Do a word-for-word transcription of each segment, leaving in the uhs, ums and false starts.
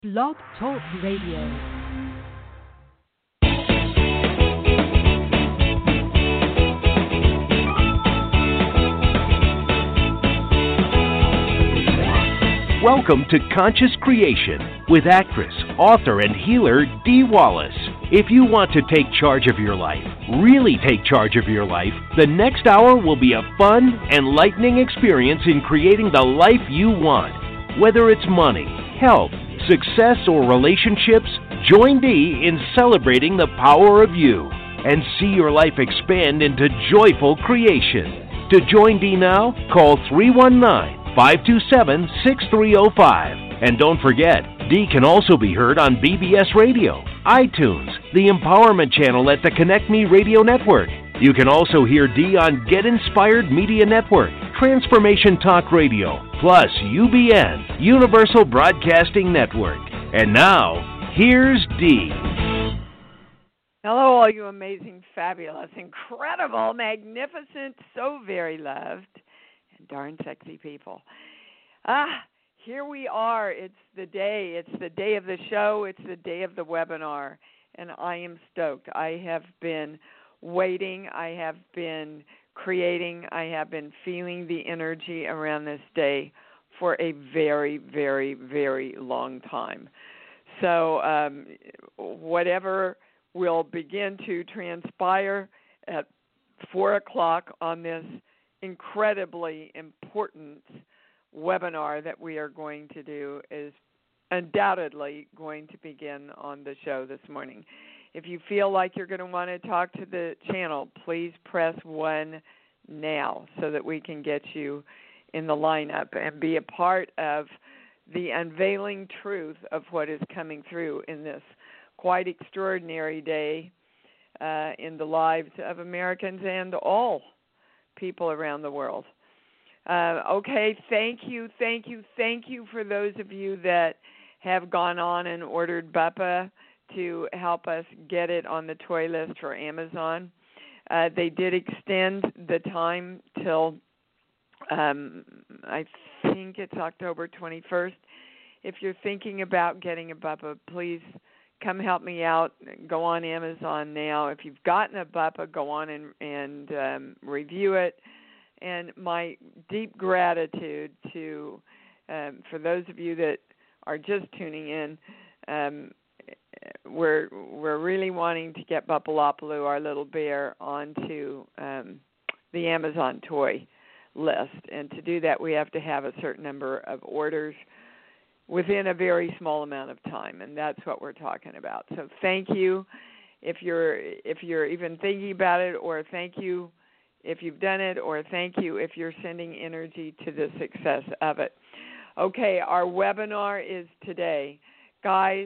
Blog Talk Radio. Welcome to Conscious Creation with actress, author, and healer Dee Wallace. If you want to take charge of your life, really take charge of your life, the next hour will be a fun, enlightening experience in creating the life you want. Whether it's money, health, success, or relationships, join Dee in celebrating the power of you and see your life expand into joyful creation. To join Dee now, call three one nine, five two seven, six three zero five. And don't forget, Dee can also be heard on B B S Radio, iTunes, the Empowerment Channel at the Connect Me Radio Network. You can also hear Dee on Get Inspired Media Network, Transformation Talk Radio, plus U B N, Universal Broadcasting Network. And now, here's Dee. Hello, all you amazing, fabulous, incredible, magnificent, so very loved, and darn sexy people. Ah, here we are. It's the day. It's the day of the show. It's the day of the webinar, and I am stoked. I have been waiting. I have been creating. I have been feeling the energy around this day for a very, very, very long time. So um, whatever will begin to transpire at four o'clock on this incredibly important webinar that we are going to do is undoubtedly going to begin on the show this morning. If you feel like you're going to want to talk to the channel, please press one now so that we can get you in the lineup and be a part of the unveiling truth of what is coming through in this quite extraordinary day uh, in the lives of Americans and all people around the world. Uh, okay, thank you, thank you, thank you for those of you that have gone on and ordered B U P A to help us get it on the toy list for Amazon. Uh, they did extend the time till, um, I think it's October twenty-first. If you're thinking about getting a B U P A, please come help me out. Go on Amazon now. If you've gotten a B U P A, go on and, and um, review it. And my deep gratitude to, um, for those of you that are just tuning in, um, we're we're really wanting to get Bupalopaloo, our little bear, onto um, the Amazon toy list. And to do that, we have to have a certain number of orders within a very small amount of time, and that's what we're talking about. So thank you if you're if you're even thinking about it, or thank you if you've done it, or thank you if you're sending energy to the success of it. Okay, our webinar is today. Guys,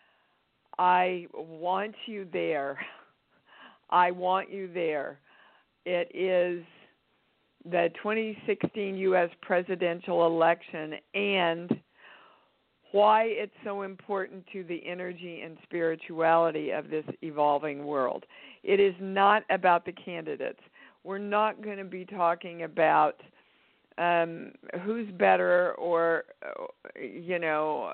I want you there. I want you there. It is the twenty sixteen U S presidential election and why it's so important to the energy and spirituality of this evolving world. It is not about the candidates. We're not going to be talking about um, who's better or, you know,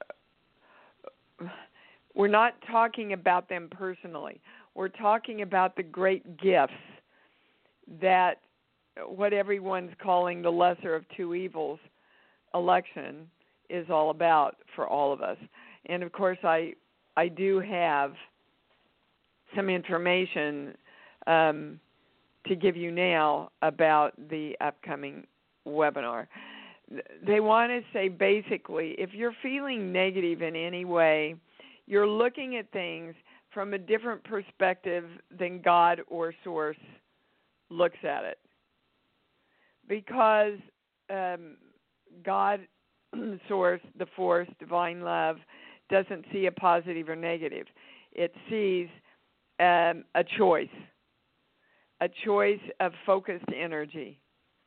we're not talking about them personally. We're talking about the great gifts that what everyone's calling the lesser of two evils election is all about for all of us. And, of course, I I do have some information um, to give you now about the upcoming webinar. They want to say basically, if you're feeling negative in any way, you're looking at things from a different perspective than God or Source looks at it. Because um, God, Source, the Force, Divine Love, doesn't see a positive or negative. It sees um, a choice. A choice of focused energy.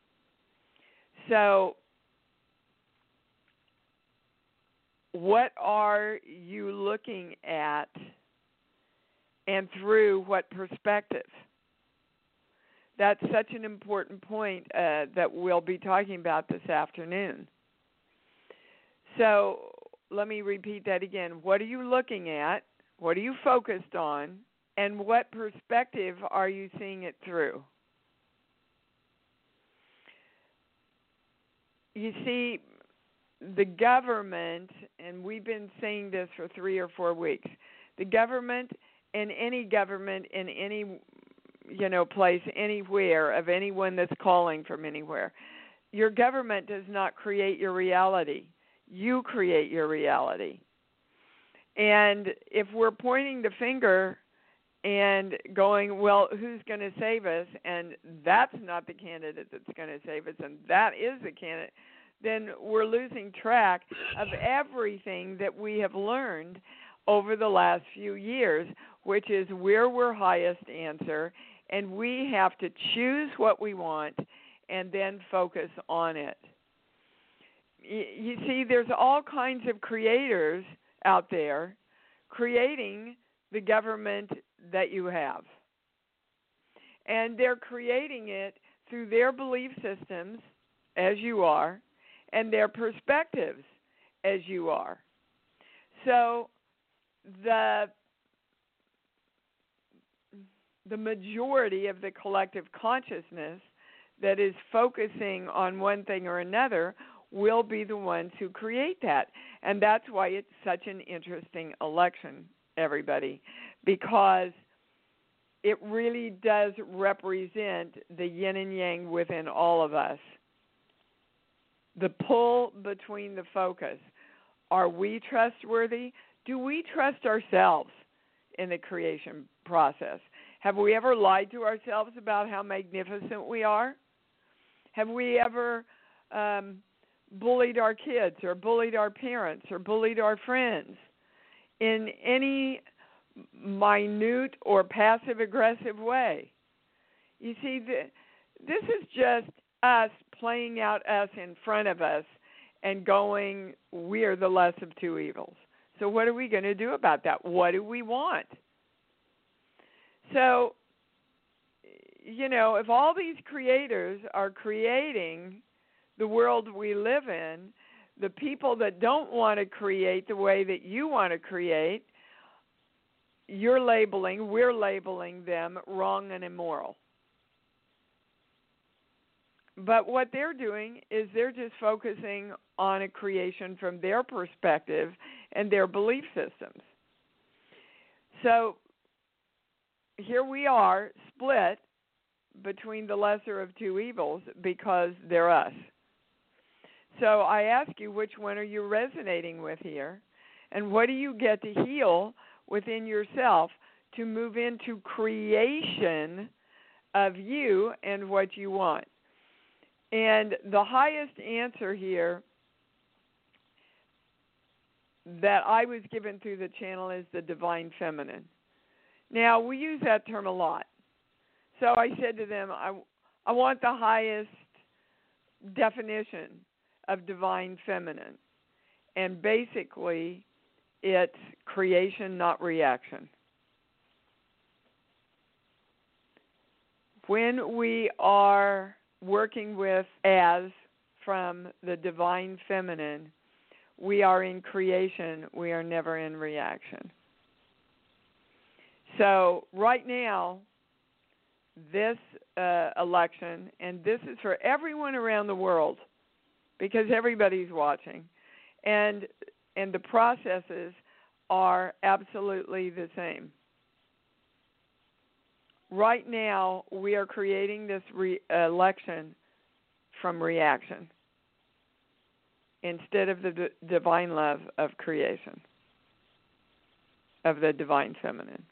So, what are you looking at, and through what perspective? That's such an important point uh, that we'll be talking about this afternoon. So, let me repeat that again. What are you looking at? What are you focused on? And what perspective are you seeing it through? You see, the government, and we've been saying this for three or four weeks, the government and any government in any, you know, place, anywhere, of anyone that's calling from anywhere, your government does not create your reality. You create your reality. And if we're pointing the finger and going, well, who's going to save us? And that's not the candidate that's going to save us, and that is the candidate, then we're losing track of everything that we have learned over the last few years, which is where we're highest answer, and we have to choose what we want and then focus on it. You see, there's all kinds of creators out there creating the government that you have. And they're creating it through their belief systems, as you are, and their perspectives, as you are. So the the majority of the collective consciousness that is focusing on one thing or another will be the ones who create that. And that's why it's such an interesting election, everybody, because it really does represent the yin and yang within all of us. The pull between the focus. Are we trustworthy? Do we trust ourselves in the creation process? Have we ever lied to ourselves about how magnificent we are? Have we ever um, bullied our kids or bullied our parents or bullied our friends in any minute or passive-aggressive way? You see, the, this is just us playing out us in front of us and going, we're the less of two evils. So what are we going to do about that? What do we want? So, you know, if all these creators are creating the world we live in, the people that don't want to create the way that you want to create, you're labeling, we're labeling them wrong and immoral. But what they're doing is they're just focusing on a creation from their perspective and their belief systems. So here we are split between the lesser of two evils because they're us. So I ask you, which one are you resonating with here? And what do you get to heal within yourself to move into creation of you and what you want? And the highest answer here that I was given through the channel is the divine feminine. Now, we use that term a lot. So I said to them, I, I want the highest definition of divine feminine. And basically, it's creation, not reaction. When we are working with as from the divine feminine, we are in creation, we are never in reaction. So right now, this uh, election, and this is for everyone around the world, because everybody's watching, and and the processes are absolutely the same. Right now, we are creating this re- election from reaction instead of the d- divine love of creation, of the divine feminine.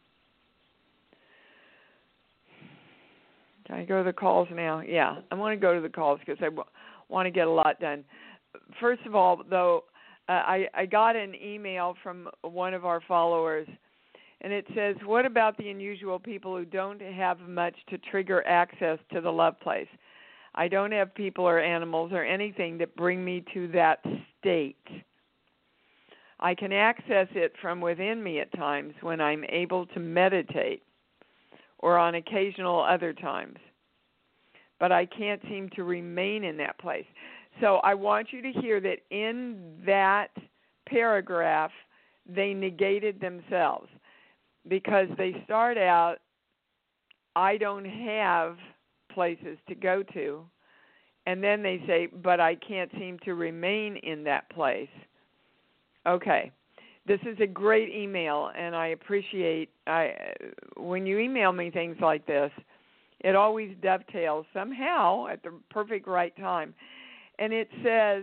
Can I go to the calls now? Yeah, I want to go to the calls because I w- want to get a lot done. First of all, though, uh, I, I got an email from one of our followers, and it says, what about the unusual people who don't have much to trigger access to the love place? I don't have people or animals or anything that bring me to that state. I can access it from within me at times when I'm able to meditate or on occasional other times. But I can't seem to remain in that place. So I want you to hear that in that paragraph, they negated themselves because they start out, I don't have places to go to, and then they say, but I can't seem to remain in that place. Okay. This is a great email, and I appreciate I when you email me things like this, it always dovetails somehow at the perfect right time. And it says,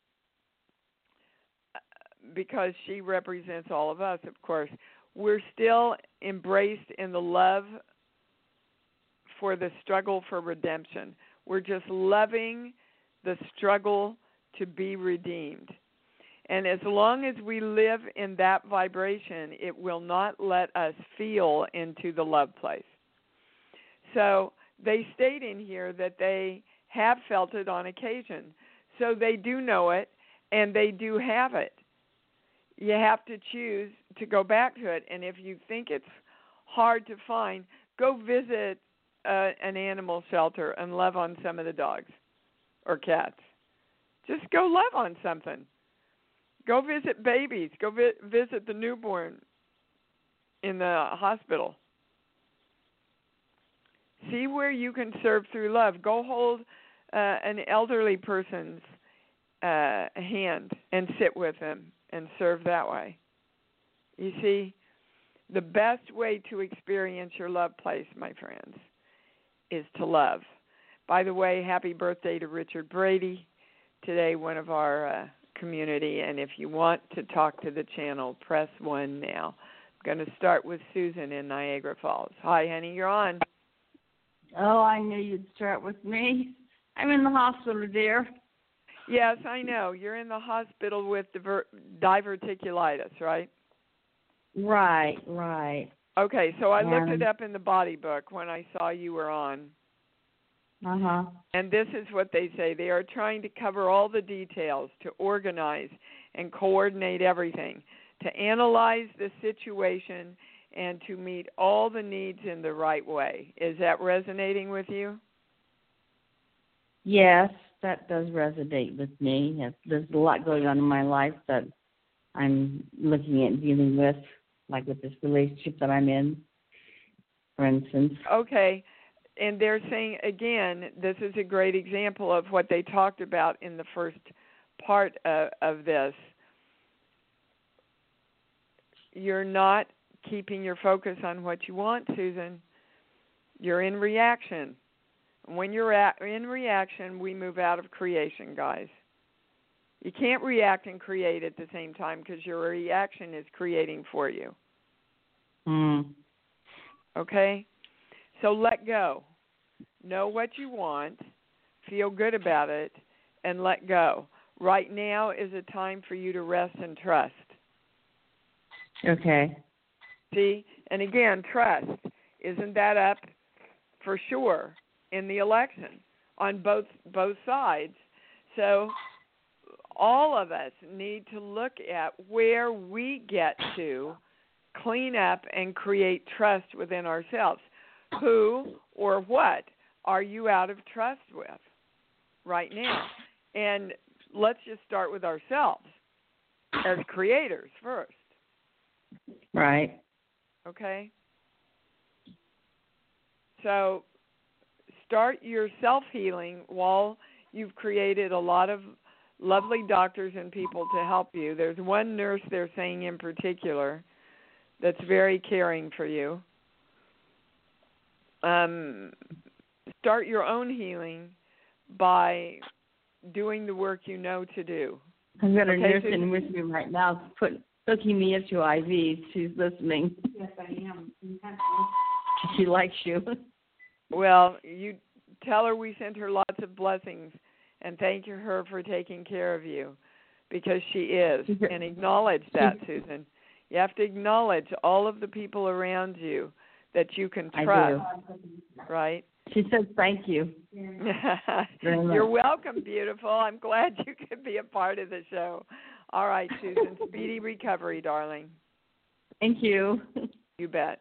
because she represents all of us, of course, we're still embraced in the love for the struggle for redemption. We're just loving the struggle to be redeemed. And as long as we live in that vibration, it will not let us feel into the love place. So they state in here that they have felt it on occasion. So they do know it, and they do have it. You have to choose to go back to it. And if you think it's hard to find, go visit uh, an animal shelter and love on some of the dogs or cats. Just go love on something. Go visit babies. Go vi- visit the newborn in the hospital. See where you can serve through love. Go hold uh, an elderly person's uh, hand and sit with them and serve that way. You see, the best way to experience your love place, my friends, is to love. By the way, happy birthday to Richard Brady. Today, one of our uh, community, and if you want to talk to the channel, press one now. I'm going to start with Susan in Niagara Falls. Hi, honey, you're on. Oh, I knew you'd start with me. I'm in the hospital, dear. Yes, I know. You're in the hospital with diver- diverticulitis, right? Right, right. Okay, so I and, looked it up in the body book when I saw you were on. Uh-huh. And this is what they say. They are trying to cover all the details, to organize and coordinate everything, to analyze the situation, and to meet all the needs in the right way. Is that resonating with you? Yes, that does resonate with me. There's a lot going on in my life that I'm looking at dealing with, like with this relationship that I'm in, for instance. Okay. And they're saying, again, this is a great example of what they talked about in the first part of, of this. You're not keeping your focus on what you want, Susan. You're in reaction. When you're at, in reaction, we move out of creation, guys. You can't react and create at the same time because your reaction is creating for you. Mm. Okay? So let go. Know what you want, feel good about it, and let go. Right now is a time for you to rest and trust. Okay. See? And again, trust. Isn't that up for sure in the election on both both sides? So all of us need to look at where we get to clean up and create trust within ourselves. Who or what are you out of trust with right now? And let's just start with ourselves as creators first. Right. Okay? So start your self-healing while you've created a lot of lovely doctors and people to help you. There's one nurse they're saying in particular that's very caring for you. Um, start your own healing by doing the work you know to do. I've got a Okay, nurse so in with me right now put, hooking me into I Vs. She's listening. Yes, I am. She likes you. Well, you tell her we sent her lots of blessings and thank her for taking care of you because she is. And acknowledge that, Susan. You have to acknowledge all of the people around you that you can trust, right? She says thank you. You're welcome, beautiful. I'm glad you could be a part of the show. All right, Susan, speedy recovery, darling. Thank you. You bet.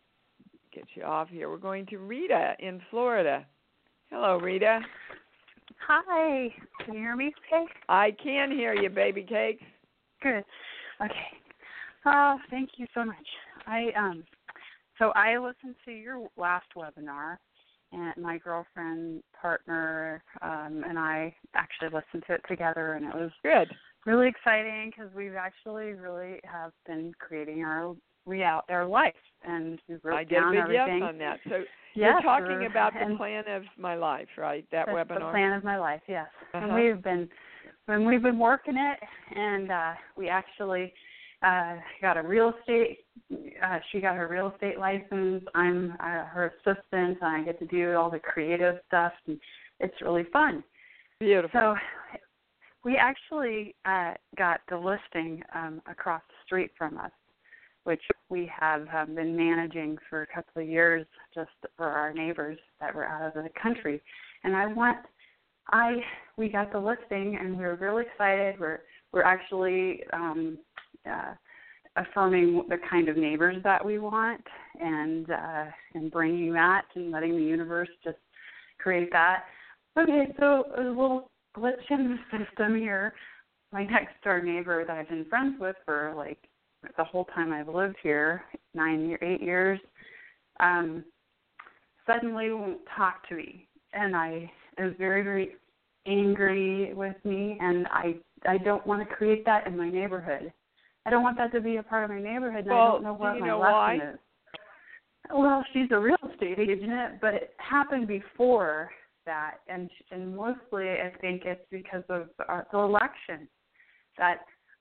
Get you off here. We're going to Rita in Florida. Hello, Rita. Hi. Can you hear me okay? I can hear you, baby cakes. Good. Okay. Uh, thank you so much. I um, so I listened to your last webinar, and my girlfriend, partner, um, and I actually listened to it together, and it was good, really exciting because we've actually really have been creating our real our life, and we wrote I get down a big everything. yes on that. So yes, you're talking about the and plan of my life, right? That that's webinar. The plan of my life, yes. Uh-huh. And we've been when we've been working it, and uh, we actually uh, got a real estate. Uh, she got her real estate license. I'm uh, her assistant, and I get to do all the creative stuff, and it's really fun. Beautiful. So we actually uh, got the listing um, across the street from us, which we have um, been managing for a couple of years just for our neighbors that were out of the country. And I want, I we got the listing, and we were really excited. We're we're actually um, uh, affirming the kind of neighbors that we want, and uh, and bringing that and letting the universe just create that. Okay, so a little glitch in the system here. My next door neighbor that I've been friends with for like the whole time I've lived here, nine year, eight years, um, suddenly won't talk to me, and I is very, very angry with me, and I I don't want to create that in my neighborhood. I don't want that to be a part of my neighborhood, and well, I don't know what do you my know lesson why? is. Well, she's a real estate agent, but it happened before that, and and mostly I think it's because of uh, the election that.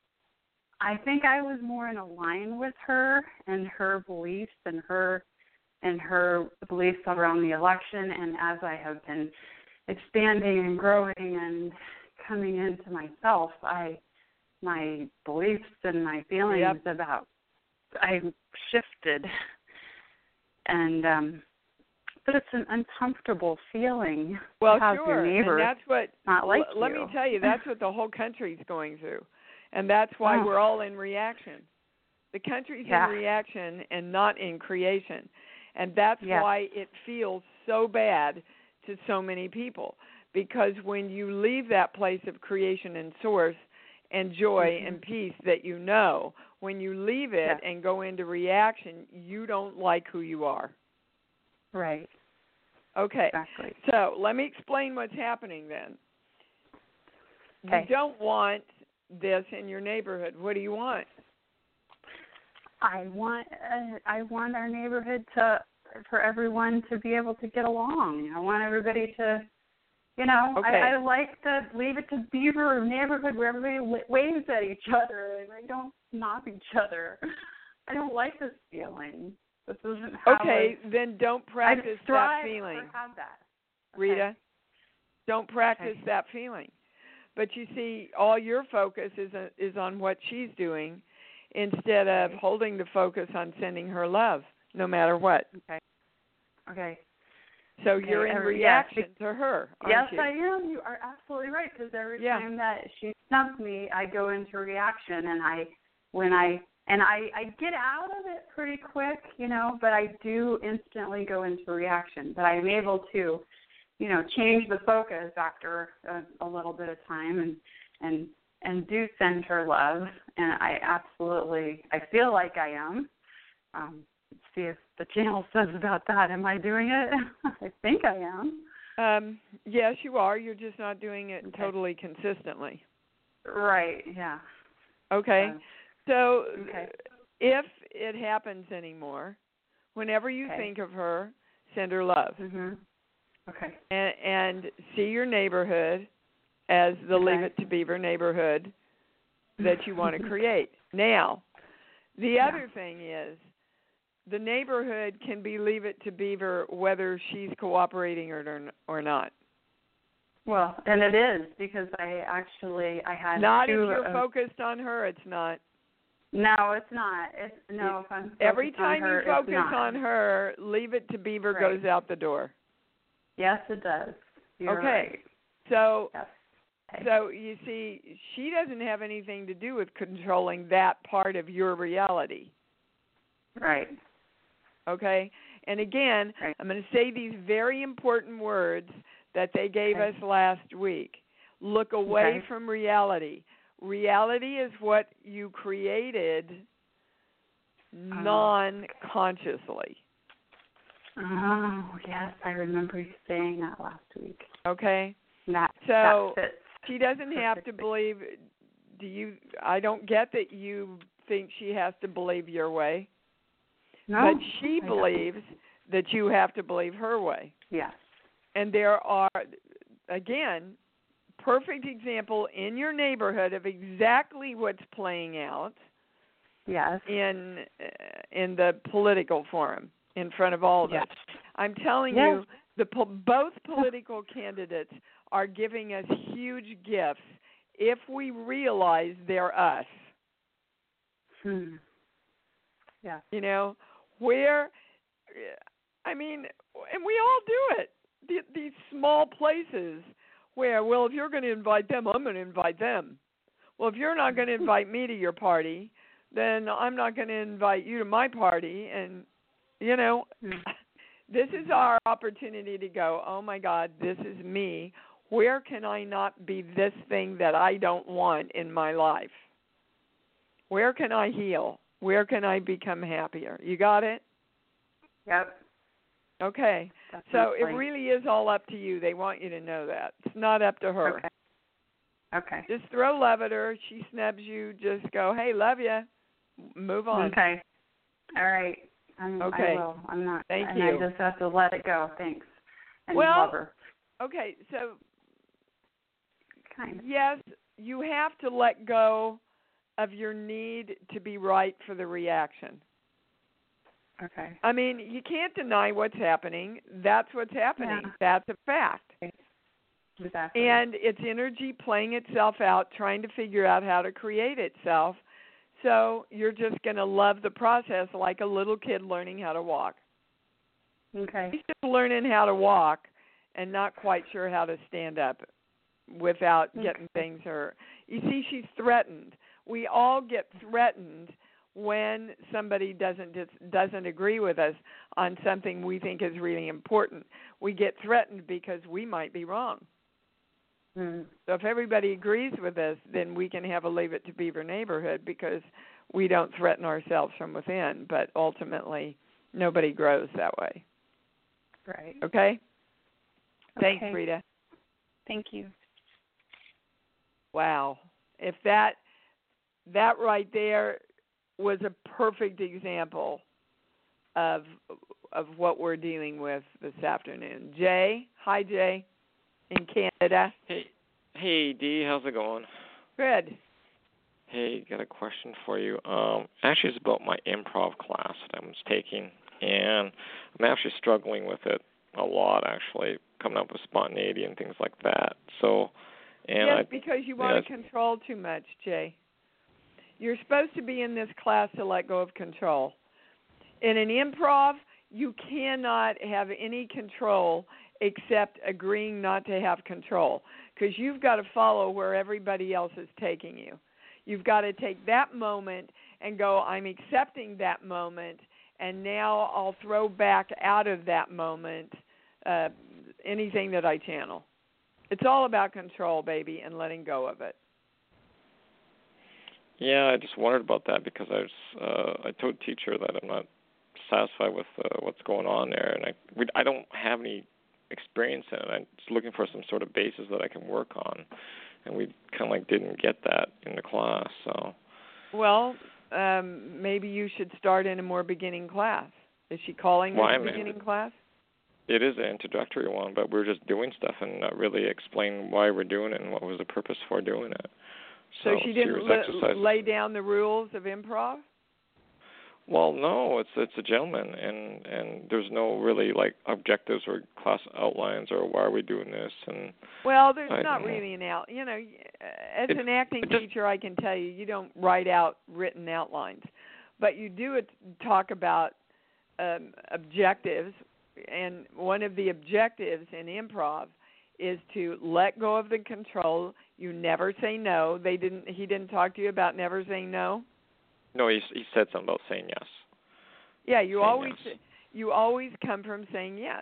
I think I was more in line with her and her beliefs and her and her beliefs around the election. And as I have been expanding and growing and coming into myself, I my beliefs and my feelings yep. about I shifted. And um, but it's an uncomfortable feeling well, to have sure. your neighbor and that's what. not like l- let you. me tell you, that's what the whole country's going through. And that's why oh. we're all in reaction. The country's yeah. in reaction and not in creation. And that's yes. why it feels so bad to so many people. Because when you leave that place of creation and source and joy mm-hmm. and peace that you know, when you leave it yes. and go into reaction, you don't like who you are. Right. Okay. Exactly. So let me explain what's happening then. Okay. You don't want this in your neighborhood. What do you want? I want uh, I want our neighborhood to for everyone to be able to get along. I want everybody to, you know, okay. I, I like to leave it to Beaver neighborhood where everybody waves at each other and they don't knock each other. I don't like this feeling. This isn't how. Okay, I, then don't practice I strive that feeling. To have that. Okay. Rita, don't practice okay. that feeling. But you see, all your focus is uh, is on what she's doing instead of okay. holding the focus on sending her love, no matter what. Okay. Okay. So okay. you're in every, reaction yes. to her, aren't yes, you? I am. You are absolutely right. Because every yeah. time that she snubs me, I go into reaction, and I, when I, and I, I get out of it pretty quick, you know. But I do instantly go into reaction. But I'm able to, you know, change the focus after a, a little bit of time, and and and do send her love. And I absolutely, I feel like I am. Um, let's see if the channel says about that. Am I doing it? I think I am. Um, yes, you are. You're just not doing it okay. totally consistently. Right, yeah. Okay. Uh, so okay. if it happens anymore, whenever you okay. think of her, send her love. Mm-hmm. Okay. And, and see your neighborhood as the okay. Leave It to Beaver neighborhood that you want to create. Now, the yeah. other thing is the neighborhood can be Leave It to Beaver whether she's cooperating or or not. Well, and it is because I actually I had not two, if you're uh, focused on her. It's not. No, it's not. It's no. If I'm every time on her, you focus it's not. on her, Leave It to Beaver right. goes out the door. Yes, it does. You're okay. Right. So. Yes. Okay. So, you see, she doesn't have anything to do with controlling that part of your reality. Right. Okay? And again, right. I'm going to say these very important words that they gave Okay. us last week. Look away Okay. from reality. Reality is what you created non-consciously. Oh, yes, I remember you saying that last week. Okay? That, So that fits. she doesn't have to believe, do you, I don't get that you think she has to believe your way, No, but she I believes that you have to believe her way. Yes. And there are, again, perfect example in your neighborhood of exactly what's playing out Yes. in uh, in the political forum in front of all of Yes. us. I'm telling Yes. you, the po- both political candidates are giving us huge gifts if we realize they're us. Hmm. Yeah. You know, where, I mean, and we all do it. The, these small places where, well, if you're going to invite them, I'm going to invite them. Well, if you're not going to invite me to your party, then I'm not going to invite you to my party. And, you know, Hmm. this is our opportunity to go, oh, my God, this is me. Where can I not be this thing that I don't want in my life? Where can I heal? Where can I become happier? You got it? Yep. Okay. So it Definitely. really is all up to you. They want you to know that. It's not up to her. Okay. Okay. Just throw love at her. She snubs you. Just go, hey, love you. Move on. Okay. All right. I'm, Okay. I will. I'm not. Thank and you. I just have to let it go. Thanks. And Well, love her. Okay, so Kind of. yes, you have to let go of your need to be right for the reaction. Okay. I mean, you can't deny what's happening. That's what's happening. Yeah. That's a fact. Exactly. And it's energy playing itself out, trying to figure out how to create itself. So you're just going to love the process like a little kid learning how to walk. Okay. He's just learning how to walk and not quite sure how to stand up without getting Okay. things hurt. You see, she's threatened. We all get threatened when somebody doesn't doesn't agree with us on something we think is really important. We get threatened because we might be wrong. Mm. So if everybody agrees with us, then we can have a Leave It to Beaver neighborhood because we don't threaten ourselves from within. But ultimately, nobody grows that way. Right. Okay? Thanks, Okay. Rita. Thank you. Wow. If that that right there was a perfect example of of what we're dealing with this afternoon. Jay, hi Jay, in Canada. Hey, hey Dee, how's it going? Good. Hey, got a question for you. Um, actually, it's about my improv class that I was taking, and I'm actually struggling with it a lot. Actually, coming up with spontaneity and things like that. So, and yes, I, because you want yes. to control too much, Jay. You're supposed to be in this class to let go of control. In an improv, you cannot have any control except agreeing not to have control, because you've got to follow where everybody else is taking you. You've got to take that moment and go, I'm accepting that moment, and now I'll throw back out of that moment uh, anything that I channel. It's all about control, baby, and letting go of it. Yeah, I just wondered about that because I was uh, I told the teacher that I'm not satisfied with uh, what's going on there, and I we, I don't have any experience in it. I'm just looking for some sort of basis that I can work on, and we kind of like didn't get that in the class. So, well, um, maybe you should start in a more beginning class. Is she calling well, this I'm a beginning in, class? It is an introductory one, but we're just doing stuff and not really explaining why we're doing it and what was the purpose for doing it. So, So she didn't la- exercise. lay down the rules of improv? Well, no, it's it's a gentleman, and and there's no really like objectives or class outlines or why are we doing this and. Well, there's I not don't know. really an out. You know, as It's, an acting it just, teacher, I can tell you, you don't write out written outlines, but you do it, talk about um, objectives, and one of the objectives in improv is to let go of the control. You never say no. They didn't. He didn't talk to you about never saying no. No, he he said something about saying yes. Yeah, you Saying always yes. you always come from saying yes.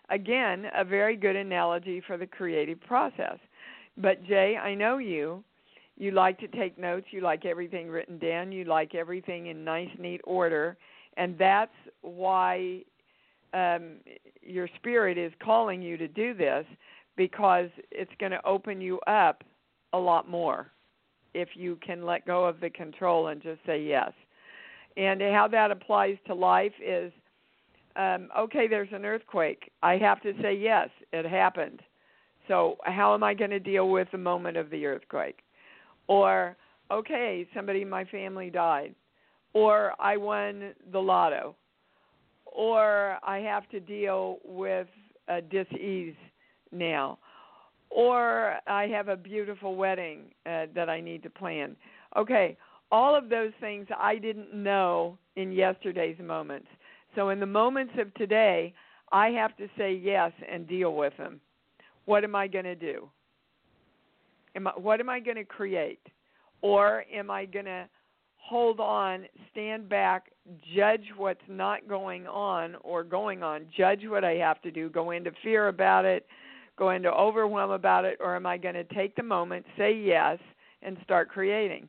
again, a very good analogy for the creative process. But, Jay, I know you. You like to take notes. You like everything written down. You like everything in nice, neat order. And that's why um, your spirit is calling you to do this, because it's going to open you up a lot more if you can let go of the control and just say yes. And how that applies to life is, um, okay, there's an earthquake. I have to say yes, it happened. So how am I going to deal with the moment of the earthquake? Or, okay, somebody in my family died. Or I won the lotto. Or I have to deal with uh, dis-ease now. Or I have a beautiful wedding uh, that I need to plan. Okay, all of those things I didn't know in yesterday's moments. So in the moments of today, I have to say yes and deal with them. What am I going to do? Am I, what am I going to create? Or am I going to hold on, stand back, judge what's not going on or going on, judge what I have to do, go into fear about it, go into overwhelm about it, or am I going to take the moment, say yes, and start creating?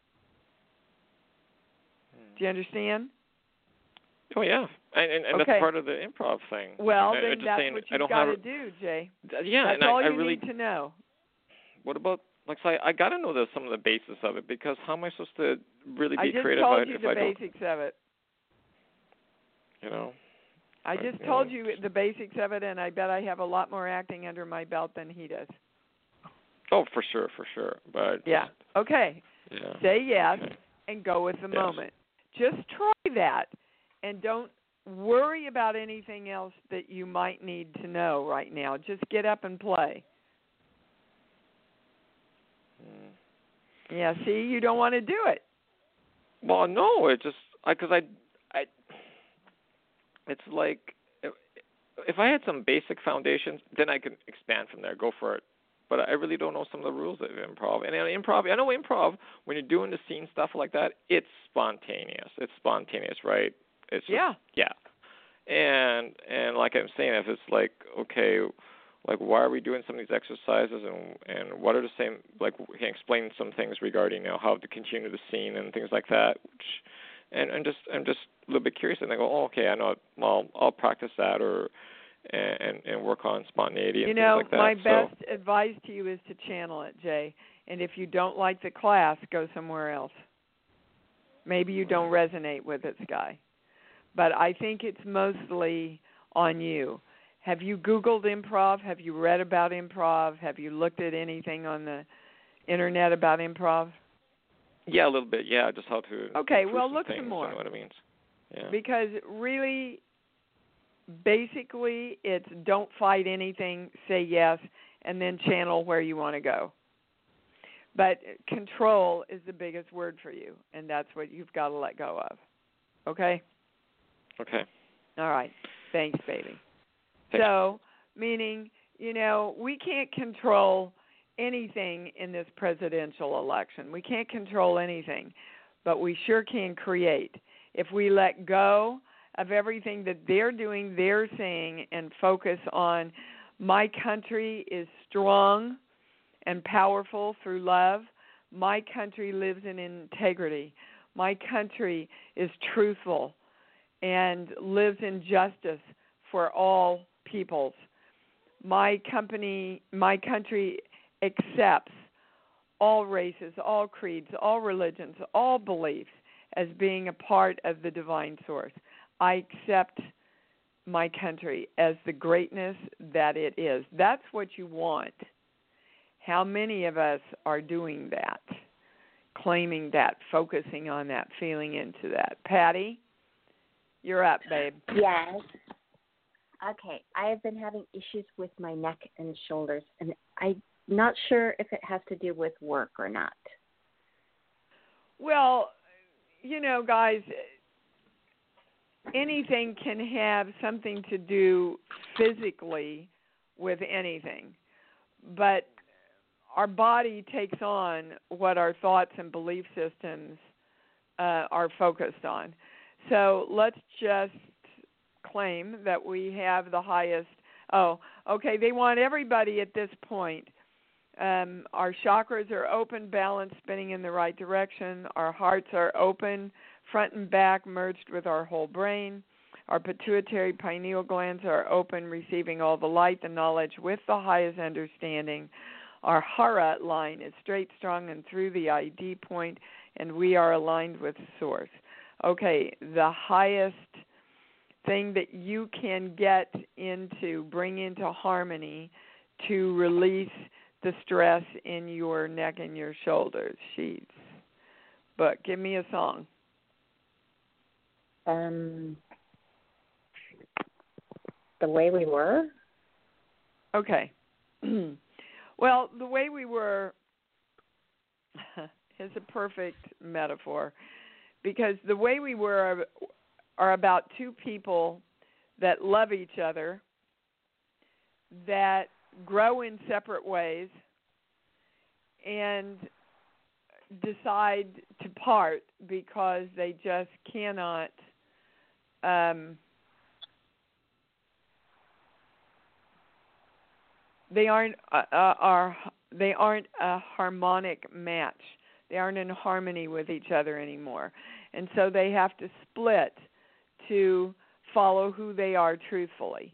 Do you understand? Oh, yeah. And, and, and okay. that's part of the improv thing. Well, I, then just that's saying, what I you've don't got have, to do, Jay. Yeah, that's and all I, you I really, need to know. What about, like, so I, I got to know the, some of the basis of it, because how am I supposed to really be I creative told if, you if the I don't? basics of it. You know? I I, just you told know, you the basics of it, and I bet I have a lot more acting under my belt than he does. Oh, for sure, for sure. But yeah. Just, okay. Yeah. Say yes okay. and go with the yes. moment. Just try that, and don't worry about anything else that you might need to know right now. Just get up and play. Mm. Yeah, see, you don't want to do it. Well, no, it just because I, I, I, it's like if, if I had some basic foundations, then I can expand from there, go for it. But I really don't know some of the rules of improv. And in improv, I know improv, when you're doing the scene stuff like that, it's spontaneous. It's spontaneous, right? It's just, yeah. Yeah. And and like I'm saying, if it's like, okay, like why are we doing some of these exercises, and and what are the same, like we can explain some things regarding, you know, how to continue the scene and things like that. Which, and and just I'm just a little bit curious, and I go, oh, okay, I know. Well, I'll practice that, or and and work on spontaneity and you know, things like that. my so. best advice to you is to channel it, Jay. And if you don't like the class, go somewhere else. Maybe you don't resonate with it, Sky. But I think it's mostly on you. Have you Googled improv? Have you read about improv? Have you looked at anything on the internet about improv? Yeah, a little bit. Yeah, just how to. Okay, well, some look things some more. And what it means. Yeah. Because really, basically, it's don't fight anything, say yes, and then channel where you want to go. But control is the biggest word for you, and that's what you've got to let go of. Okay? Okay. All right. Thanks, baby. Thanks. So, meaning, you know, we can't control anything in this presidential election. We can't control anything, but we sure can create. If we let go of everything that they're doing, they're saying, and focus on my country is strong and powerful through love. My country lives in integrity. My country is truthful and lives in justice for all peoples. My company, my country accepts all races, all creeds, all religions, all beliefs as being a part of the divine source. I accept my country as the greatness that it is. That's what you want. How many of us are doing that, claiming that, focusing on that, feeling into that? Patty? You're up, babe. Yes. Okay. I have been having issues with my neck and shoulders, and I'm not sure if it has to do with work or not. Well, you know, guys, anything can have something to do physically with anything, but our body takes on what our thoughts and belief systems uh, are focused on. So let's just claim that we have the highest Oh, okay. They want everybody at this point. Um, our chakras are open, balanced, spinning in the right direction. Our hearts are open, front and back, merged with our whole brain. Our pituitary pineal glands are open, receiving all the light, the knowledge with the highest understanding. Our hara line is straight, strong, and through the I D point, and we are aligned with Source. Okay, the highest thing that you can get into, bring into harmony to release the stress in your neck and your shoulders. Sheets. But give me a song. Um, The Way We Were. Okay. Well, The Way We Were is a perfect metaphor, because the way we were are, are about two people that love each other, that grow in separate ways, and decide to part because they just cannot um, they aren't uh, uh, are they aren't a harmonic match. They aren't in harmony with each other anymore, and so they have to split to follow who they are truthfully.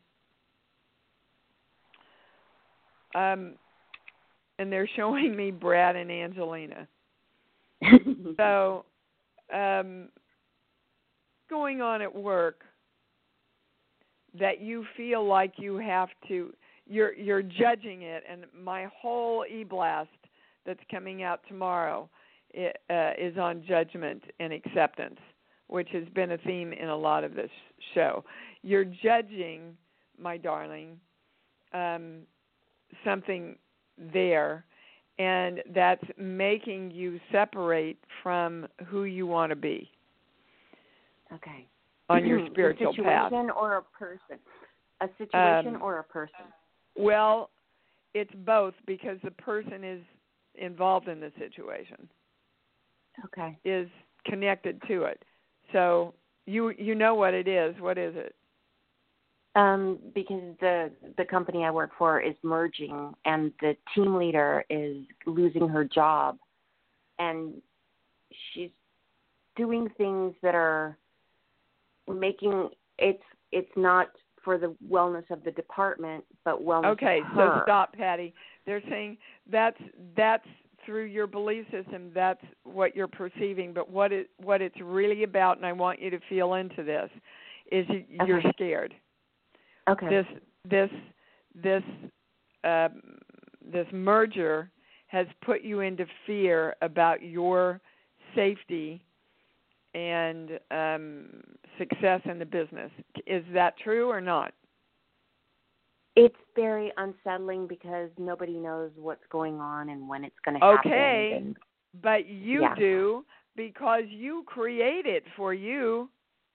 Um, and they're showing me Brad and Angelina. So, um, going on at work that you feel like you have to, you're you're judging it, and my whole e-blast that's coming out tomorrow it, uh, is on judgment and acceptance, which has been a theme in a lot of this show. You're judging, my darling, um, something there, and that's making you separate from who you want to be. Okay. On your spiritual a situation path. or a person? A situation um, or a person? Well, it's both, because the person is involved in the situation. Okay. Is connected to it. So you you know what it is. What is it? Um, because the the company I work for is merging, and the team leader is losing her job, and she's doing things that are making it's it's not for the wellness of the department, but wellness okay, of her. So stop, Patty. They're saying that's that's through your belief system. That's what you're perceiving. But what it what it's really about, and I want you to feel into this, is you, Okay. you're scared. Okay. This this this um, this merger has put you into fear about your safety and um, success in the business. Is that true or not? It's very unsettling because nobody knows what's going on and when it's going to happen. Okay, and, but you yeah. do, because you create it for you.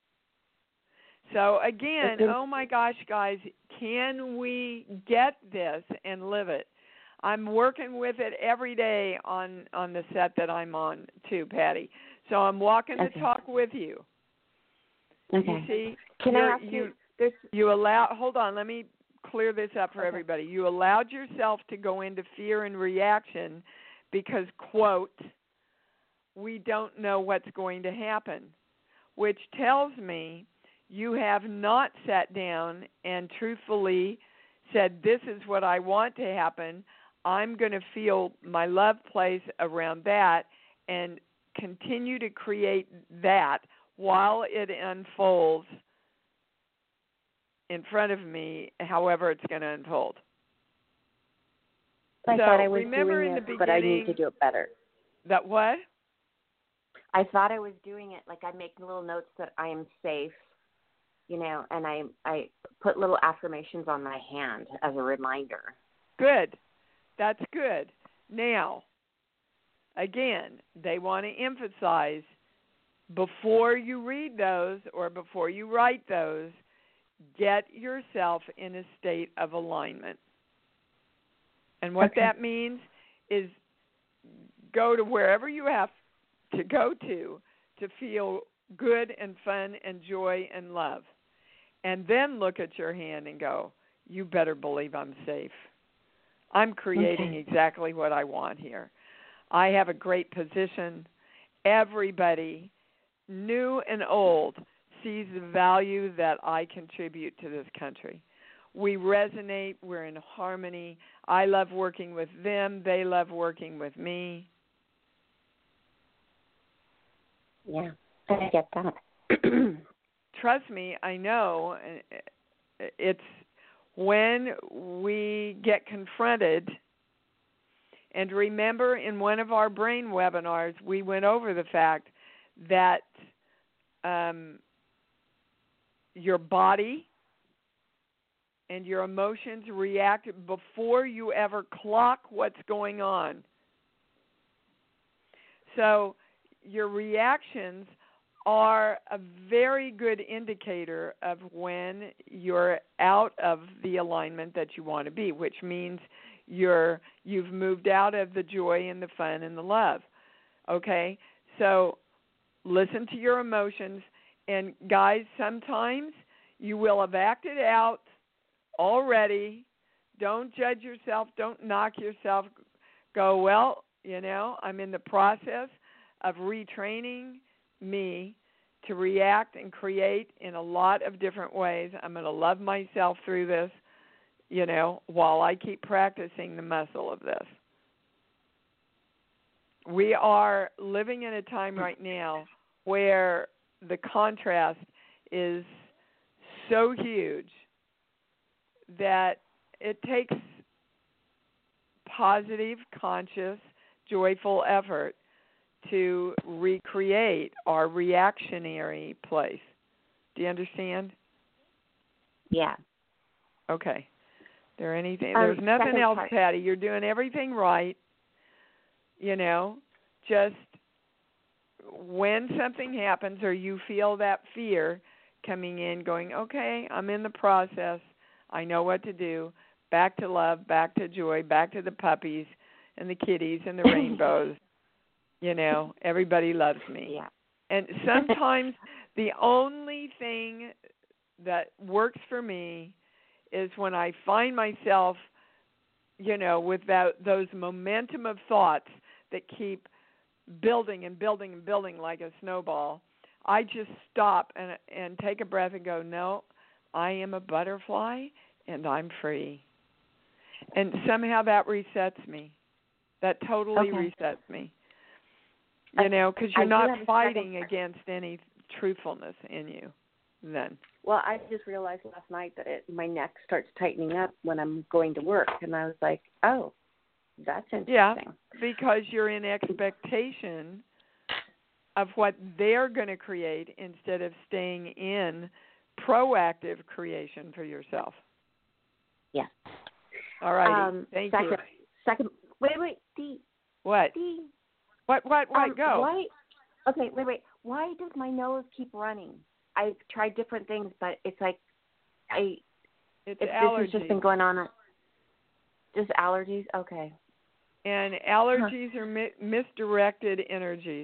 So again, been, oh my gosh, guys, can we get this and live it? I'm working with it every day on, on the set that I'm on too, Patty. So I'm walking okay. the talk with you. Okay. You see, can I ask you, you? There's, you allow. Hold on, let me clear this up for okay. everybody. You allowed yourself to go into fear and reaction because, quote, we don't know what's going to happen, which tells me you have not sat down and truthfully said, this is what I want to happen. I'm going to feel my love place around that and continue to create that while it unfolds in front of me, however it's going to unfold. I so thought I was remember doing in it, the but I need to do it better. That what? I thought I was doing it, like I make little notes that I am safe, you know, and I I put little affirmations on my hand as a reminder. Good. That's good. Now, again, they want to emphasize before you read those or before you write those, get yourself in a state of alignment. And what okay. that means is go to wherever you have to go to to feel good and fun and joy and love. And then look at your hand and go, you better believe I'm safe. I'm creating Okay. exactly what I want here. I have a great position. Everybody, new and old, sees the value that I contribute to this country. We resonate. We're in harmony. I love working with them. They love working with me. Yeah, I get that. Trust me, I know it's when we get confronted. And remember, in one of our brain webinars, we went over the fact that um, your body and your emotions react before you ever clock what's going on. So your reactions are a very good indicator of when you're out of the alignment that you want to be, which means you're you've moved out of the joy and the fun and the love. Okay? So listen to your emotions, and guys, sometimes you will have acted out already. Don't judge yourself. Don't knock yourself. Go, well, you know, I'm in the process of retraining me to react and create in a lot of different ways. I'm going to love myself through this, you know, while I keep practicing the muscle of this. We are living in a time right now where the contrast is so huge that it takes positive, conscious, joyful effort to recreate our reactionary place. Do you understand? Yeah. Okay. There anything? Um, There's nothing else, part. Patty. You're doing everything right. You know, just when something happens or you feel that fear coming in, going, okay, I'm in the process. I know what to do. Back to love, back to joy, back to the puppies and the kitties and the rainbows. You know, everybody loves me. Yeah. And sometimes the only thing that works for me is when I find myself, you know, with that, those momentum of thoughts that keep building and building and building like a snowball, I just stop and and take a breath and go, no, I am a butterfly and I'm free. And somehow that resets me. That totally Okay. resets me. You know, because you're I do not have a fighting second- against any truthfulness in you then. Well, I just realized last night that it, my neck starts tightening up when I'm going to work, and I was like, oh, that's interesting. Yeah, because you're in expectation of what they're going to create instead of staying in proactive creation for yourself. Yeah. All right. Um, Thank second, you. Second, wait, wait, Dee. What? Dee. What? What? What? Um, Go. Why? Okay, wait, wait. Why does my nose keep running? I've tried different things, but it's like I. It's If allergies. this has just been going on. Just allergies. Okay. And allergies huh. are mi- misdirected energies.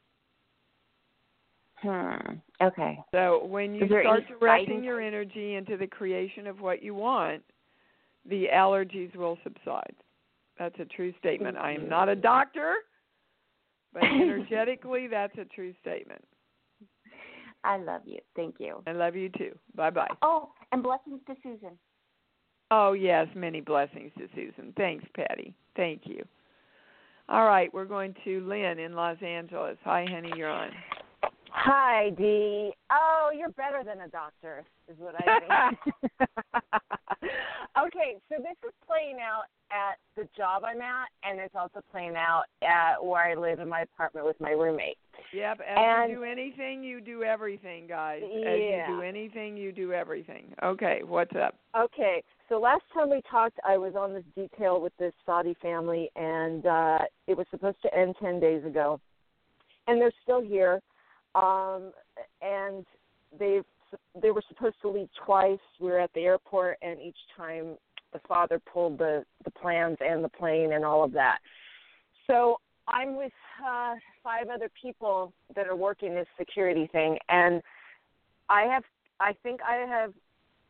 Hmm. Okay. So when you start directing your energy into the creation of what you want, the allergies will subside. That's a true statement. I am not a doctor, but energetically, that's a true statement. I love you. Thank you. I love you too. Bye-bye. Oh, and blessings to Susan. Oh, yes, many blessings to Susan. Thanks, Patty. Thank you. All right, we're going to Lynn in Los Angeles. Hi, honey, you're on. Hi, Dee. Oh, you're better than a doctor, is what I think. Okay, so this is playing out at the job I'm at, and it's also playing out at where I live in my apartment with my roommate. Yep, as and, you do anything, you do everything, guys. Yeah. As you do anything, you do everything. Okay, what's up? Okay, so last time we talked, I was on this detail with this Saudi family, and uh, it was supposed to end ten days ago. And they're still here. Um, and they they were supposed to leave twice. We were at the airport, and each time the father pulled the, the plans and the plane and all of that. So I'm with uh, five other people that are working this security thing, and I have I think I have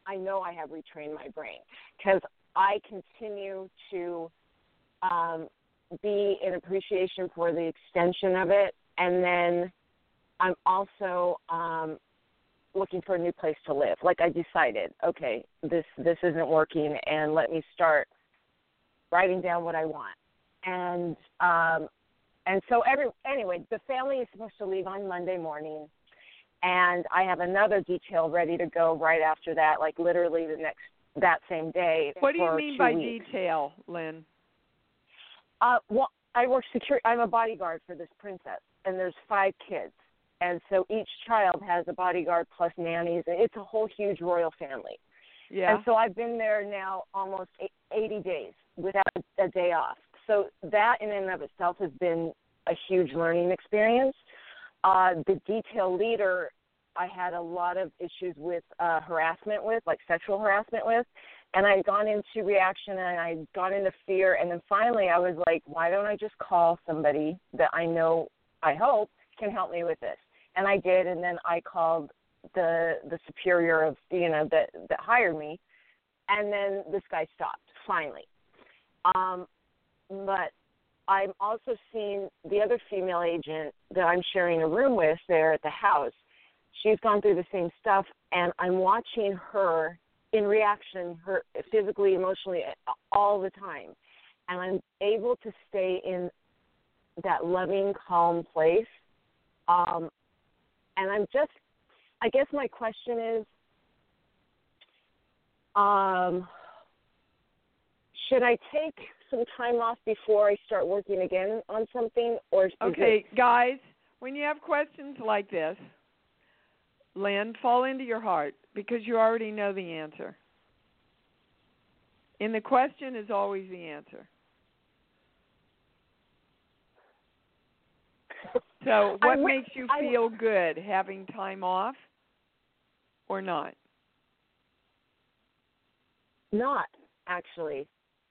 I know I have retrained my brain because I continue to um, be in appreciation for the extension of it, and then I'm also um, looking for a new place to live. Like I decided, okay, this this isn't working, and let me start writing down what I want. And um, and so every anyway, the family is supposed to leave on Monday morning, and I have another detail ready to go right after that, like literally the next that same day. What do you mean by weeks. detail, Lynn? Uh, well, I work security. I'm a bodyguard for this princess, and there's five kids, and so each child has a bodyguard plus nannies, and it's a whole huge royal family. Yeah. And so I've been there now almost eighty days without a day off. So that in and of itself has been a huge learning experience. Uh, the detail leader, I had a lot of issues with uh, harassment with, like sexual harassment with, and I'd gone into reaction and I'd gone into fear, and then finally I was like, why don't I just call somebody that I know, I hope, can help me with this? And I did, and then I called the the superior of, you know, that, that hired me, and then this guy stopped, finally. Um, but I'm also seeing the other female agent that I'm sharing a room with there at the house. She's gone through the same stuff, and I'm watching her in reaction, her physically, emotionally, all the time. And I'm able to stay in that loving, calm place. Um, and I'm just, I guess my question is, um, should I take some time off before I start working again on something? Or is Okay, it... guys, when you have questions like this, Lynn, fall into your heart because you already know the answer. And the question is always the answer. So what I, makes you I, feel good, having time off or not? Not, actually.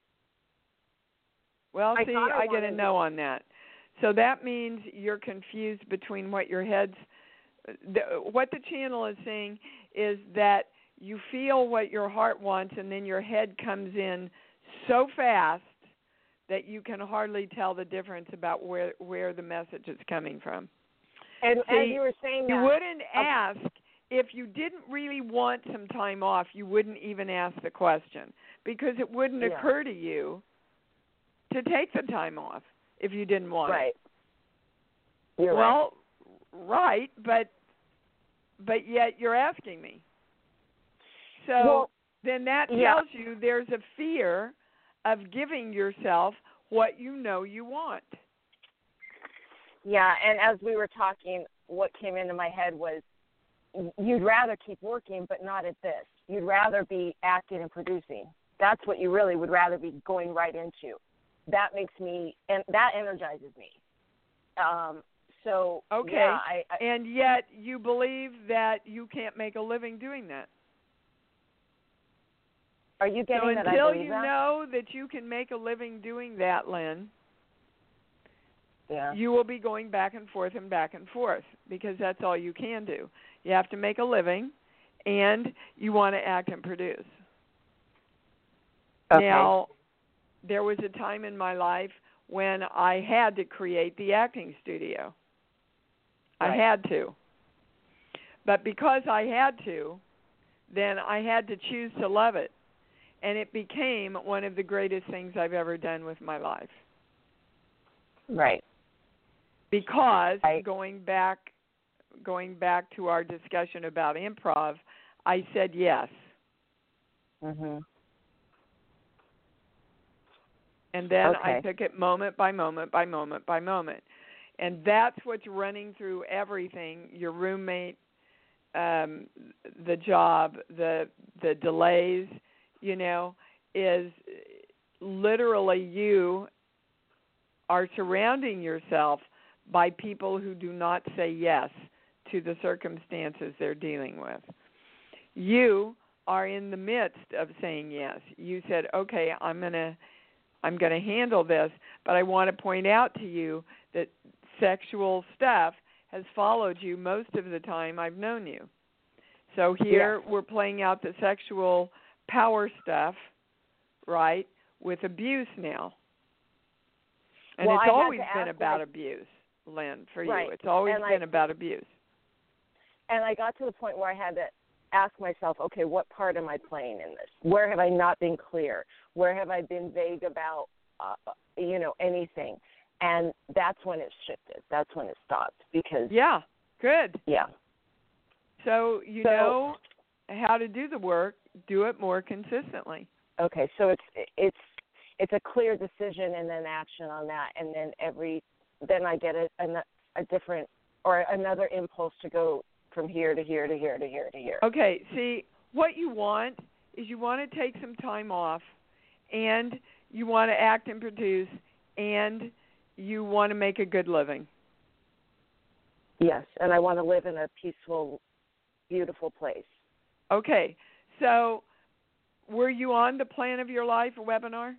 Well, I see, I, I get a no on that. So that means you're confused between what your head's, the, what the channel is saying is that you feel what your heart wants, and then your head comes in so fast that you can hardly tell the difference about where where the message is coming from. And See, as you were saying you that, wouldn't okay. ask, if you didn't really want some time off, you wouldn't even ask the question because it wouldn't Yeah. occur to you to take the time off if you didn't want right. it. You're well, right. right, but but yet you're asking me. So well, then that tells yeah. you there's a fear of giving yourself what you know you want. Yeah, and as we were talking, what came into my head was you'd rather keep working, but not at this. You'd rather be acting and producing. That's what you really would rather be going right into. That makes me, and that energizes me. Um, so, okay. yeah. I, I, and yet you believe that you can't make a living doing that. Are you getting so that until I believe you that? know that you can make a living doing that, Lynn, yeah. you will be going back and forth and back and forth because that's all you can do. You have to make a living, and you want to act and produce. Okay. Now, there was a time in my life when I had to create the acting studio. Right. I had to. But because I had to, then I had to choose to love it. And it became one of the greatest things I've ever done with my life. Right. Because I, going back going back to our discussion about improv, I said yes. Mhm. And then okay. I took it moment by moment by moment by moment. And that's what's running through everything, your roommate, um, the job, the the delays, you know, is literally you are surrounding yourself by people who do not say yes to the circumstances they're dealing with. You are in the midst of saying yes. You said, okay, I'm going to I'm going to handle this, but I want to point out to you that sexual stuff has followed you most of the time I've known you. So here Yes. we're playing out the sexual power stuff, right, with abuse now. And well, it's I had always to been ask about my- abuse, Lynn, for Right. you. It's always And been I- about abuse. And I got to the point where I had to ask myself, okay, what part am I playing in this? Where have I not been clear? Where have I been vague about, uh, you know, anything? And that's when it shifted. That's when it stopped because, Yeah, good. yeah. So you So- know how to do the work, do it more consistently. Okay, so it's it's it's a clear decision and then action on that, and then every then I get a a, a different or another impulse to go from here to here to here to here to here. Okay, see, what you want is you want to take some time off, and you want to act and produce, and you want to make a good living. Yes, and I want to live in a peaceful, beautiful place. Okay, so were you on the Plan of Your Life webinar?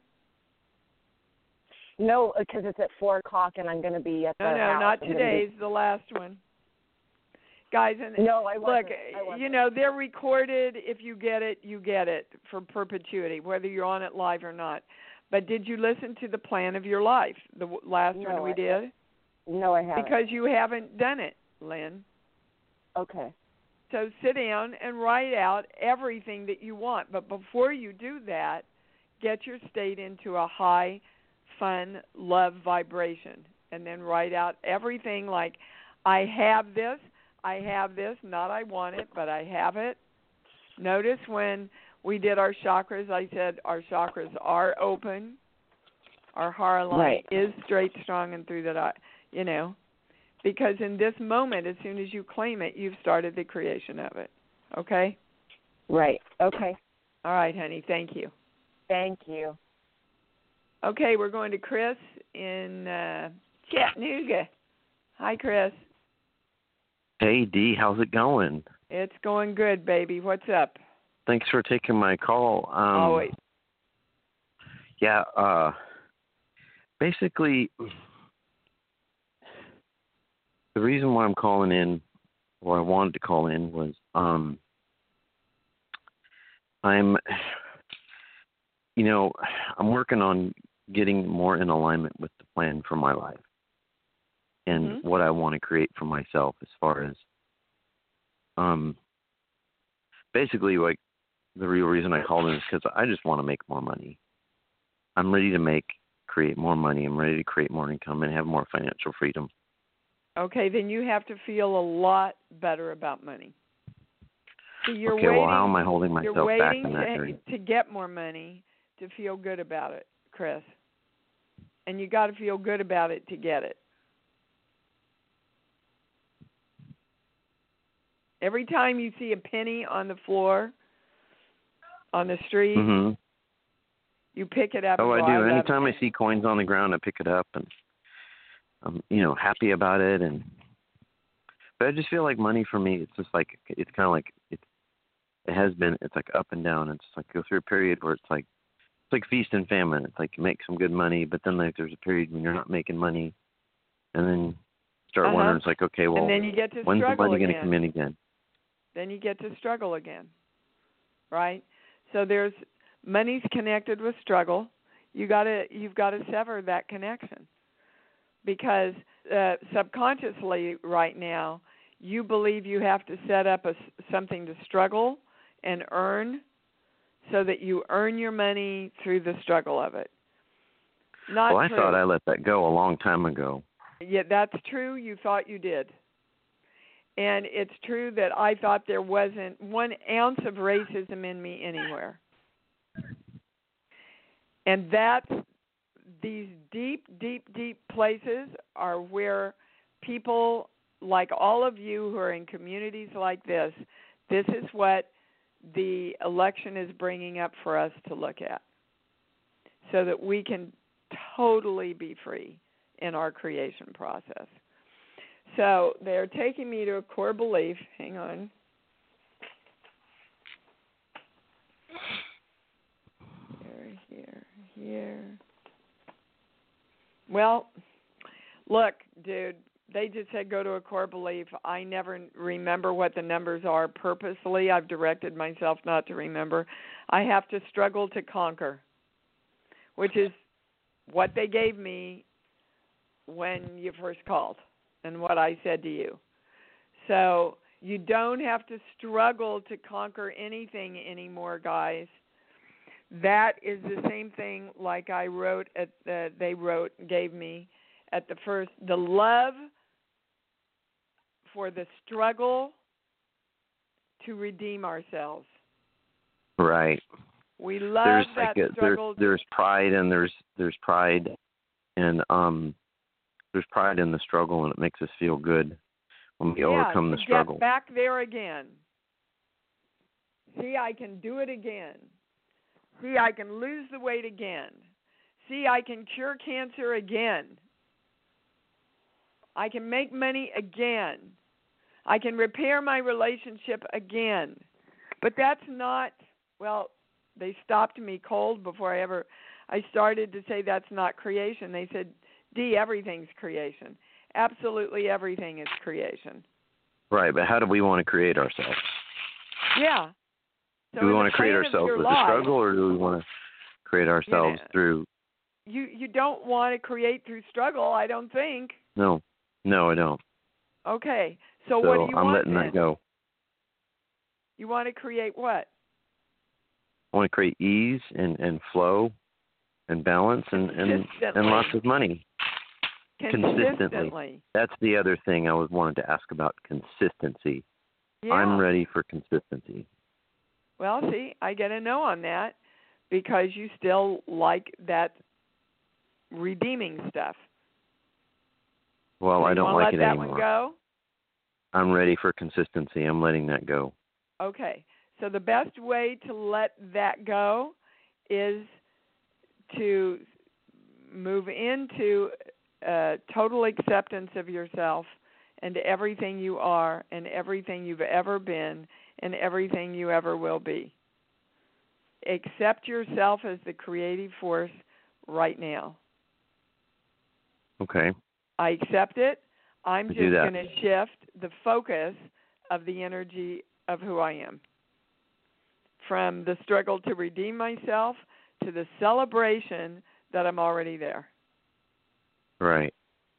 No, because it's at four o'clock, and I'm going to be at the No, no, house. not I'm gonna today's, the last one. Guys, and No, I wasn't. look, I wasn't. you know, they're recorded. If you get it, you get it for perpetuity, whether you're on it live or not. But did you listen to the Plan of Your Life, the w- last No, one we I- did? No, I haven't. Because you haven't done it, Lynn. Okay. So sit down and write out everything that you want. But before you do that, get your state into a high, fun, love vibration. And then write out everything like, I have this, I have this, not I want it, but I have it. Notice when we did our chakras, I said our chakras are open. Our heart line Right. is straight, strong, and through that eye, you know. Because in this moment, as soon as you claim it, you've started the creation of it. Okay? Right. Okay. All right, honey. Thank you. Thank you. Okay, we're going to Chris in uh, Chattanooga. Hi, Chris. Hey, Dee, how's it going? It's going good, baby. What's up? Thanks for taking my call. Um, Always. Yeah, uh, basically, the reason why I'm calling in, or I wanted to call in, was um, I'm, you know, I'm working on getting more in alignment with the plan for my life and Mm-hmm. what I want to create for myself as far as, um, basically, like, the real reason I called in is because I just want to make more money. I'm ready to make, create more money. I'm ready to create more income and have more financial freedom. Okay, then you have to feel a lot better about money. So you're okay, waiting, well, how am I holding myself you're back waiting in that to, area? to get more money to feel good about it, Chris. And you got to feel good about it to get it. Every time you see a penny on the floor, on the street, Mm-hmm. you pick it up. Oh, and I go, do. I love Anytime it. I see coins on the ground, I pick it up, and I'm, you know, happy about it. And but I just feel like money for me, it's just like it's kind of like it. It has been. It's like up and down. It's like go through a period where it's like it's like feast and famine. It's like you make some good money, but then like there's a period when you're not making money, and then start Uh-huh. wondering. It's like, okay, well, and then you get to when's the struggle money again. going to come in again? Then you get to struggle again, right? So there's money's connected with struggle. You gotta, you've got to sever that connection because uh, subconsciously right now you believe you have to set up a, something to struggle and earn, so that you earn your money through the struggle of it. Not well, I true. thought I let that go a long time ago. Yeah, that's true. You thought you did. And it's true that I thought there wasn't one ounce of racism in me anywhere. And that's, these deep, deep, deep places are where people like all of you who are in communities like this, this is what the election is bringing up for us to look at so that we can totally be free in our creation process. So they're taking me to a core belief. Hang on. Here, here, here. Well, look, dude, they just said go to a core belief. I never remember what the numbers are purposely. I've directed myself not to remember. I have to struggle to conquer, which is what they gave me when you first called and what I said to you. So you don't have to struggle to conquer anything anymore, guys. That is the same thing like I wrote at the, they wrote gave me at the first, the love for the struggle to redeem ourselves. Right. We love there's that like a, struggle. There's, there's pride and there's there's pride and um there's pride in the struggle, and it makes us feel good when we yeah, overcome the struggle. Get back there again. See, I can do it again. See, I can lose the weight again. See, I can cure cancer again. I can make money again. I can repair my relationship again. But that's not, well, they stopped me cold before I ever, I started to say that's not creation. They said, Dee, everything's creation. Absolutely everything is creation. Right, but how do we want to create ourselves? Yeah. So do we want to create ourselves with life, the struggle, or do we want to create ourselves you know, through... You you don't want to create through struggle, I don't think. No, no, I don't. Okay, so, so what do you I'm want letting then? that go. You want to create what? I want to create ease and, and flow and balance and, and, and lots of money. Consistently. Consistently. That's the other thing I was wanted to ask about, consistency. Yeah. I'm ready for consistency. Well, see, I get a no on that because you still like that redeeming stuff. Well, so I don't let like it that anymore. One go? I'm ready for consistency. I'm letting that go. Okay. So the best way to let that go is to move into uh, total acceptance of yourself and everything you are and everything you've ever been and everything you ever will be. Accept yourself as the creative force right now. Okay. I accept it. I'm I just do that. going to shift the focus of the energy of who I am. From the struggle to redeem myself to the celebration that I'm already there. Right.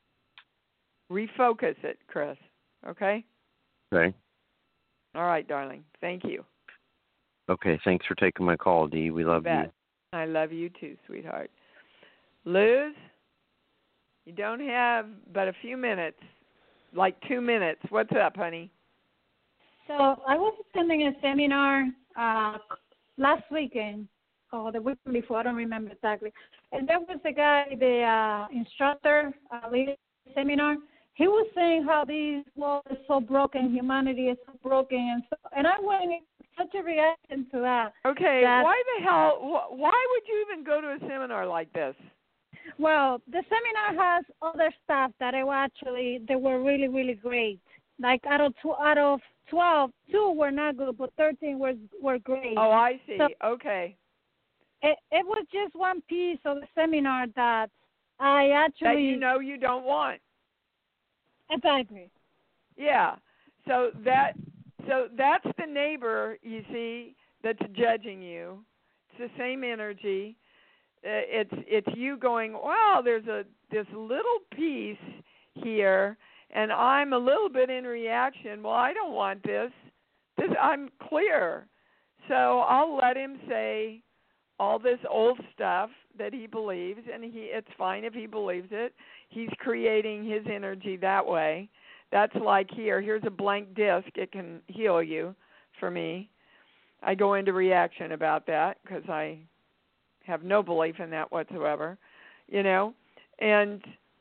Refocus it, Chris. Okay? Okay. All right, darling. Thank you. Okay, thanks for taking my call, Dee. We love you. I love you too, sweetheart. Luz, you don't have but a few minutes, like two minutes. What's up, honey? So I was attending a seminar uh, last weekend, or the week before, I don't remember exactly. And there was a guy, the uh, instructor, uh, leading the seminar. He was saying how this world is so broken, humanity is so broken, and so. And I went in such a reaction to that. Okay, that, why the hell? Wh- why would you even go to a seminar like this? Well, the seminar has other stuff that I actually they were really really great. Like out of two, out of twelve, two were not good, but thirteen were were great. Oh, I see. So okay. It it was just one piece of the seminar that I actually that you know you don't want. Exactly. Yeah. So that so that's the neighbor, you see, that's judging you. It's the same energy. It's it's you going, wow, there's a this little piece here, and I'm a little bit in reaction. Well, I don't want this. This I'm clear, so I'll let him say all this old stuff that he believes, and he it's fine if he believes it. He's creating his energy that way. That's like here. Here's a blank disc. It can heal you. For me, I go into reaction about that because I have no belief in that whatsoever, you know, and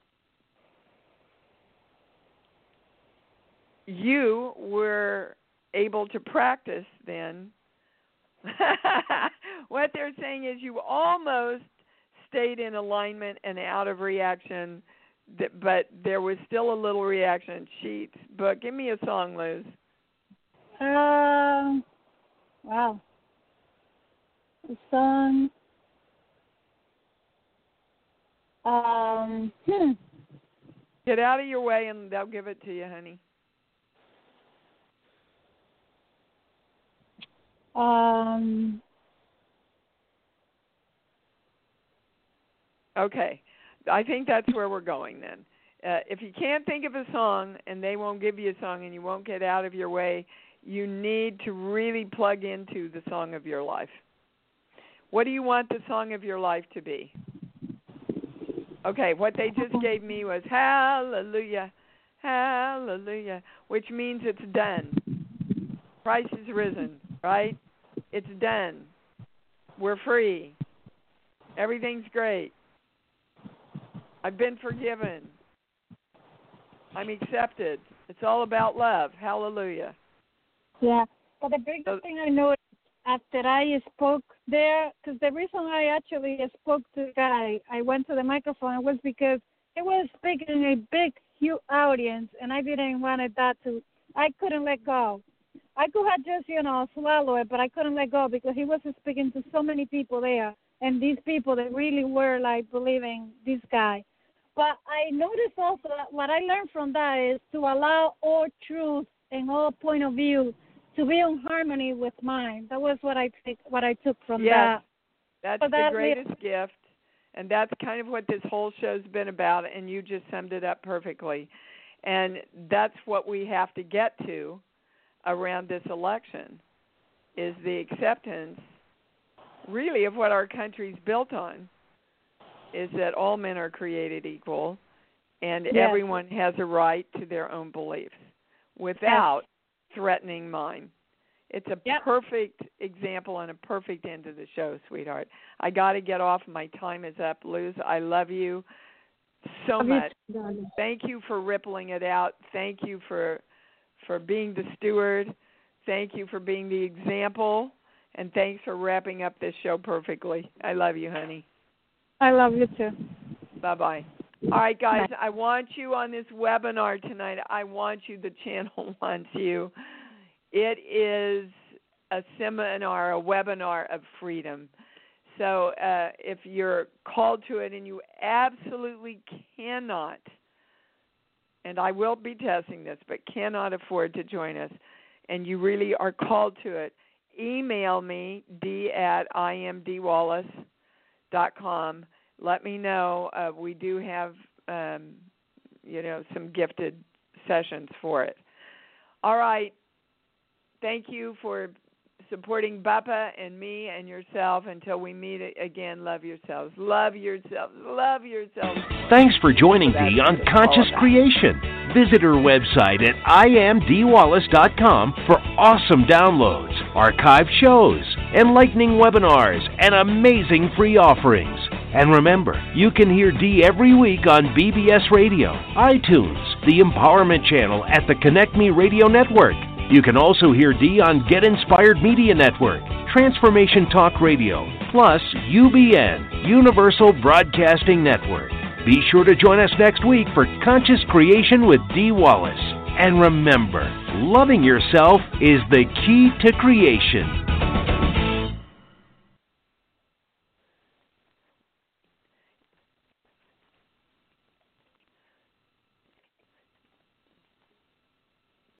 you were able to practice then. What they're saying is you almost stayed in alignment and out of reaction, but there was still a little reaction. Sheets, but give me a song, Liz. Um, wow. The song. Um, hmm. Get out of your way and they'll give it to you, honey. Um. Okay. I think that's where we're going then. Uh, if you can't think of a song and they won't give you a song and you won't get out of your way, you need to really plug into the song of your life. What do you want the song of your life to be? Okay, what they just gave me was hallelujah, hallelujah, which means it's done. Christ is risen, right? It's done. We're free. Everything's great. I've been forgiven. I'm accepted. It's all about love. Hallelujah. Yeah, but the biggest so, thing I noticed after I spoke there, because the reason I actually spoke to the guy, I went to the microphone, was because it was speaking a big, huge audience, and I didn't want that to, I couldn't let go. I could have just, you know, swallow it, but I couldn't let go because he was speaking to so many people there, and these people that really were, like, believing this guy. But I noticed also that what I learned from that is to allow all truth and all point of view to be in harmony with mine. That was what I take, what I took from yes, that. That's so the that greatest really, gift, and that's kind of what this whole show's been about, and you just summed it up perfectly. And that's what we have to get to around this election, is the acceptance, really, of what our country's built on, is that all men are created equal, and yes. everyone has a right to their own beliefs without yes. threatening mine. It's a yep. perfect example and a perfect end to the show, sweetheart. I got to get off. My time is up. Luz, I love you so love much. You, Thank you for rippling it out. Thank you for for being the steward. Thank you for being the example. And thanks for wrapping up this show perfectly. I love you, honey. I love you, too. Bye-bye. All right, guys, I want you on this webinar tonight. I want you, the channel wants you. It is a seminar, a webinar of freedom. So uh, if you're called to it and you absolutely cannot, and I will be testing this, but cannot afford to join us, and you really are called to it, email me, d at i m d wallace dot com. Let me know. Uh, we do have, um, you know, some gifted sessions for it. All right. Thank you for supporting Bappa and me and yourself. Until we meet again, love yourselves. Love yourselves. Love yourselves. Thanks for joining Dee on Conscious Creation. Visit her website at i am d wallace dot com for awesome downloads, archived shows, enlightening webinars, and amazing free offerings. And remember, you can hear Dee every week on B B S Radio, iTunes, the Empowerment Channel at the Connect Me Radio Network. You can also hear Dee on Get Inspired Media Network, Transformation Talk Radio, plus U B N, Universal Broadcasting Network. Be sure to join us next week for Conscious Creation with Dee Wallace. And remember, loving yourself is the key to creation.